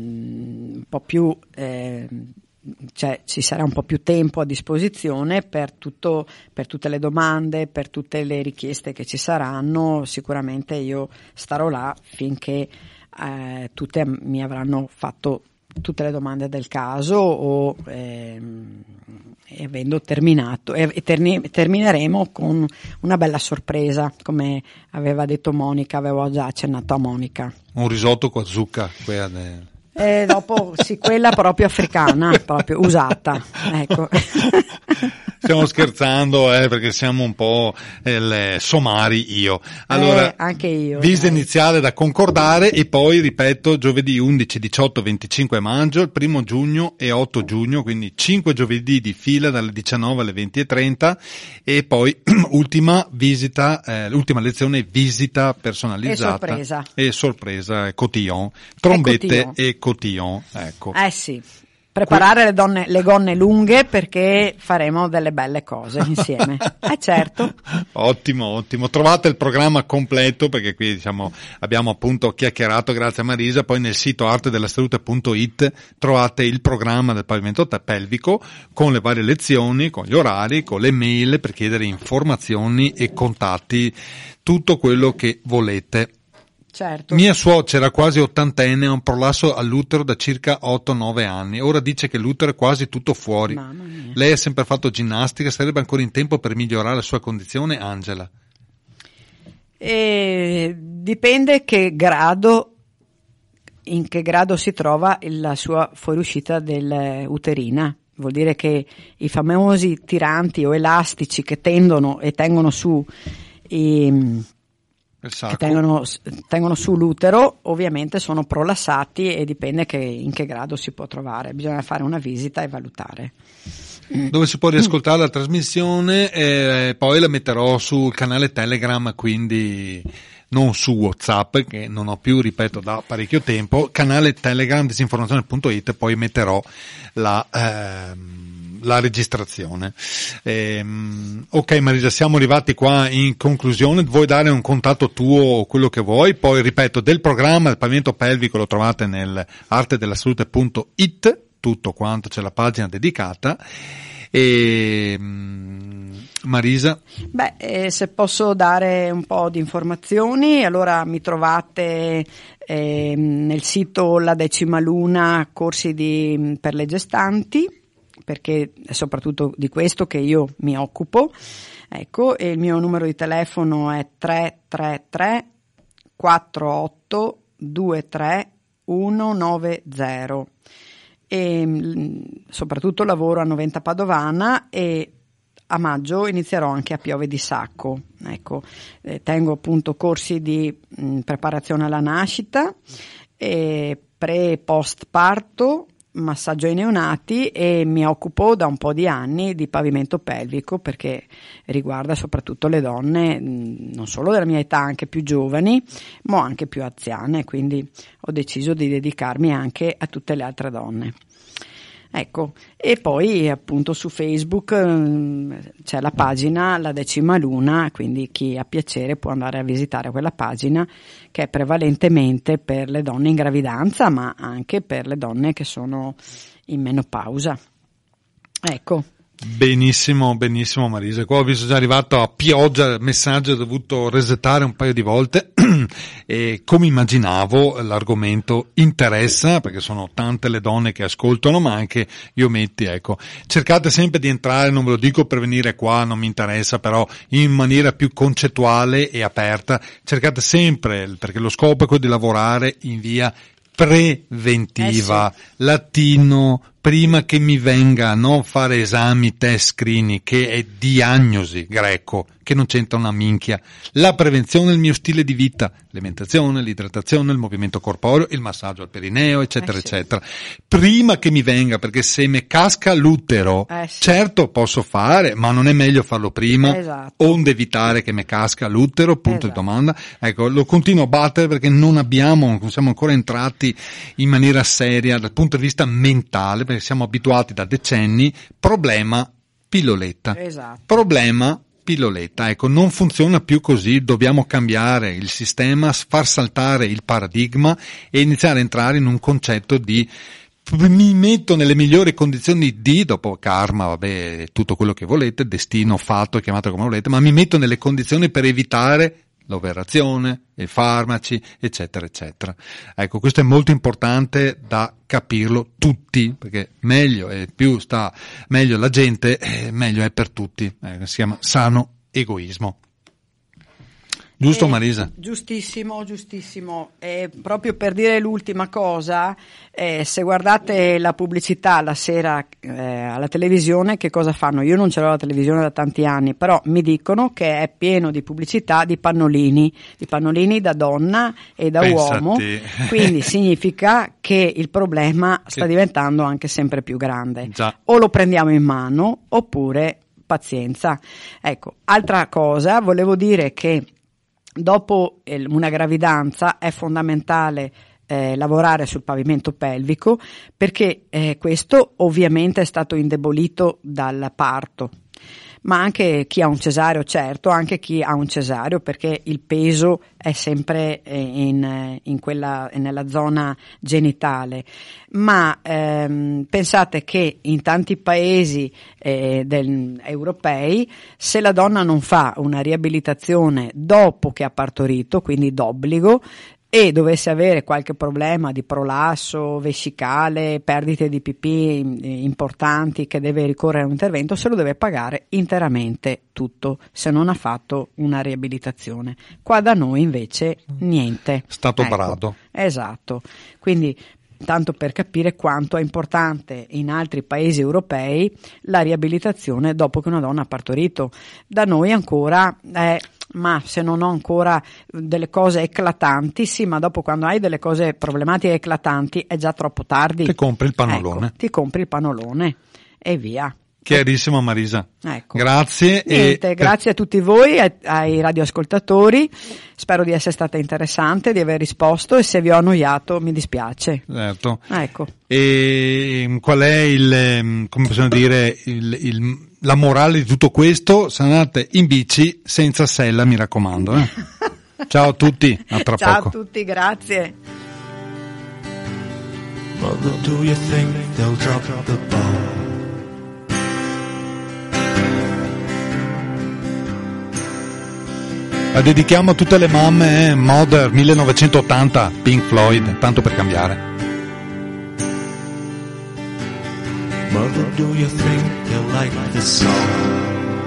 un po' più eh, cioè ci sarà un po' più tempo a disposizione per tutto, per tutte le domande, per tutte le richieste che ci saranno. Sicuramente io starò là finché eh, tutte mi avranno fatto tutte le domande del caso o ehm, e avendo terminato e, e terni, termineremo con una bella sorpresa, come aveva detto Monica, avevo già accennato a Monica. Un risotto con zucca, quella de... E dopo sì, quella proprio africana, proprio usata, ecco. Stiamo scherzando, eh, perché siamo un po' eh, somari io. Allora, eh, anche io. Visita dai. iniziale da concordare e poi, ripeto, giovedì undici, diciotto, venticinque maggio, il primo giugno e otto giugno, quindi cinque giovedì di fila dalle diciannove alle venti e trenta e poi ultima visita, eh, l'ultima lezione visita personalizzata. E sorpresa. E sorpresa, cotillon, trombette cotillon. e cotillon, ecco. Eh sì. preparare le, donne, le gonne lunghe perché faremo delle belle cose insieme. Eh certo. Ottimo, ottimo. Trovate il programma completo, perché qui diciamo abbiamo appunto chiacchierato grazie a Marisa, poi nel sito arte della salute punto it trovate il programma del pavimento pelvico con le varie lezioni, con gli orari, con le mail per chiedere informazioni e contatti, tutto quello che volete. Certo. Mia suocera, quasi ottantenne, ha un prolasso all'utero da circa otto nove anni. Ora dice che l'utero è quasi tutto fuori. Mamma mia. Lei ha sempre fatto ginnastica, sarebbe ancora in tempo per migliorare la sua condizione, Angela? E dipende che grado, in che grado si trova la sua fuoriuscita dell'uterina. Vuol dire che i famosi tiranti o elastici che tendono e tengono su i che tengono, tengono su l'utero ovviamente sono prolassati e dipende che, in che grado si può trovare. Bisogna fare una visita e valutare. Dove si può riascoltare la trasmissione, e poi la metterò sul canale Telegram, quindi non su WhatsApp, che non ho più, ripeto, da parecchio tempo. Canale Telegram disinformazione punto it, poi metterò la ehm, la registrazione. Ehm, ok Marisa, siamo arrivati qua in conclusione. Vuoi dare un contatto tuo o quello che vuoi? Poi ripeto, del programma del pavimento pelvico lo trovate nel arte della salute punto it, tutto quanto, c'è la pagina dedicata. E Marisa? Beh, eh, se posso dare un po' di informazioni, allora mi trovate eh, nel sito La Decima Luna corsi di, per le gestanti, perché è soprattutto di questo che io mi occupo. Ecco, e il mio numero di telefono è tre tre tre quattro otto due tre uno nove zero. E soprattutto lavoro a Noventa Padovana e a maggio inizierò anche a Piove di Sacco. Ecco, eh, tengo appunto corsi di mh, preparazione alla nascita, e pre e post parto, massaggio ai neonati, e mi occupo da un po' di anni di pavimento pelvico perché riguarda soprattutto le donne mh, non solo della mia età, anche più giovani ma anche più anziane, quindi ho deciso di dedicarmi anche a tutte le altre donne. Ecco, e poi appunto su Facebook mh, c'è la pagina La Decima Luna, quindi chi ha piacere può andare a visitare quella pagina, che è prevalentemente per le donne in gravidanza ma anche per le donne che sono in menopausa. Ecco. Benissimo, benissimo Marisa. Qua ho visto già arrivato a pioggia, messaggio, ho dovuto resettare un paio di volte e come immaginavo l'argomento interessa, perché sono tante le donne che ascoltano, ma anche io metti, ecco, cercate sempre di entrare, non ve lo dico per venire qua, non mi interessa, però in maniera più concettuale e aperta, cercate sempre, perché lo scopo è quello di lavorare in via preventiva, eh sì. Latino, prima che mi venga a non fare esami, test, screening, che è diagnosi, greco, che non c'entra una minchia. La prevenzione è il mio stile di vita, l'alimentazione, l'idratazione, il movimento corporeo, il massaggio al perineo, eccetera, eh sì. eccetera. Prima che mi venga, perché se mi casca l'utero, eh sì. certo posso fare, ma non è meglio farlo prima, esatto. onde evitare che mi casca l'utero, punto esatto. di domanda. Ecco, lo continuo a battere perché non abbiamo, non siamo ancora entrati in maniera seria dal punto di vista mentale, perché siamo abituati da decenni, problema pilloletta. Esatto. Problema pilloletta. Ecco, non funziona più così, dobbiamo cambiare il sistema, far saltare il paradigma e iniziare a entrare in un concetto di mi metto nelle migliori condizioni di, dopo karma, vabbè, tutto quello che volete, destino, fatto, chiamatelo come volete, ma mi metto nelle condizioni per evitare l'operazione, i farmaci, eccetera, eccetera. Ecco, questo è molto importante da capirlo tutti, perché meglio e più sta meglio la gente, eh, meglio è per tutti. Eh, si chiama sano egoismo. Giusto eh, Marisa? Giustissimo, giustissimo. E proprio per dire l'ultima cosa, eh, se guardate la pubblicità la sera eh, alla televisione, che cosa fanno? Io non ce l'ho la televisione da tanti anni, però mi dicono che è pieno di pubblicità di pannolini, di pannolini da donna e da Pensate. uomo, quindi significa che il problema sta che... diventando anche sempre più grande. Già. O lo prendiamo in mano oppure pazienza. Ecco, altra cosa, volevo dire che dopo una gravidanza è fondamentale eh, lavorare sul pavimento pelvico, perché eh, questo ovviamente è stato indebolito dal parto. Ma anche chi ha un cesareo, certo, anche chi ha un cesareo, perché il peso è sempre in, in quella, nella zona genitale. Ma ehm, pensate che in tanti paesi eh, del, europei, se la donna non fa una riabilitazione dopo che ha partorito, quindi d'obbligo, e dovesse avere qualche problema di prolasso vescicale, perdite di pipì importanti, che deve ricorrere a un intervento, se lo deve pagare interamente tutto, se non ha fatto una riabilitazione. Qua da noi invece niente. Stato ecco, brado. Esatto. Quindi, tanto per capire quanto è importante in altri paesi europei la riabilitazione dopo che una donna ha partorito. Da noi ancora è... ma se non ho ancora delle cose eclatanti, sì, ma dopo quando hai delle cose problematiche eclatanti è già troppo tardi. Ti compri il panolone. Ecco, ti compri il panolone e via. Chiarissimo, Marisa. Ecco. Grazie. Niente, e grazie a tutti voi, ai, ai radioascoltatori. Spero di essere stata interessante, di aver risposto, e se vi ho annoiato mi dispiace. Certo. Ecco. E qual è il, come possiamo dire, il, il, la morale di tutto questo? Se andate in bici senza sella, mi raccomando. Eh? Ciao a tutti, a tra Ciao poco. a tutti, grazie. Mother, do you think they'll drop the ball? La dedichiamo a tutte le mamme, eh? Mother millenovecentottanta, Pink Floyd, tanto per cambiare. Mother, do you think they'll like this song?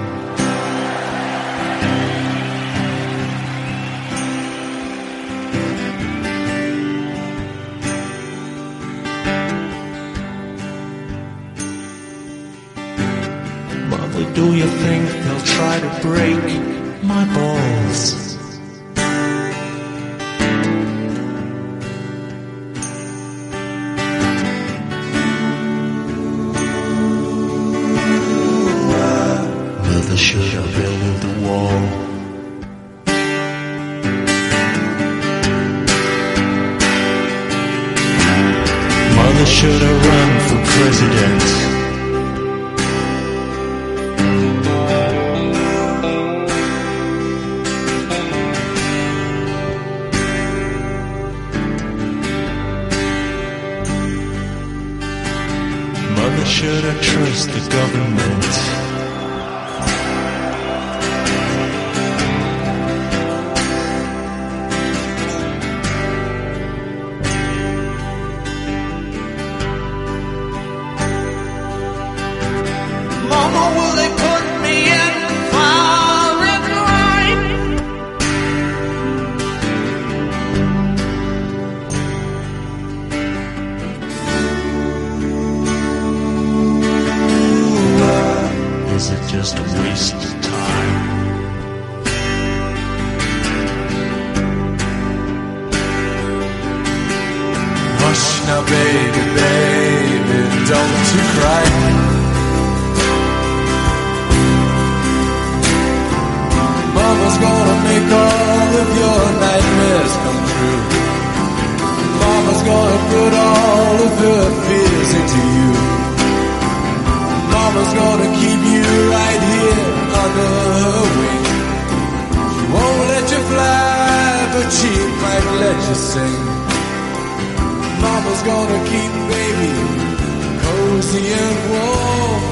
Mother, do you think they'll try to break my balls? Mother should have built the wall. Mother should have run for president. Should I trust the government? Mama, will they put me in firing line? Is it just a waste of time? Hush now, baby, baby, don't you cry. Mama's gonna make all of your nightmares come true. Mama's gonna put all of her fears into you. Mama's gonna keep you right here under her wing. She won't let you fly, but she might let you sing. Mama's gonna keep baby cozy and warm.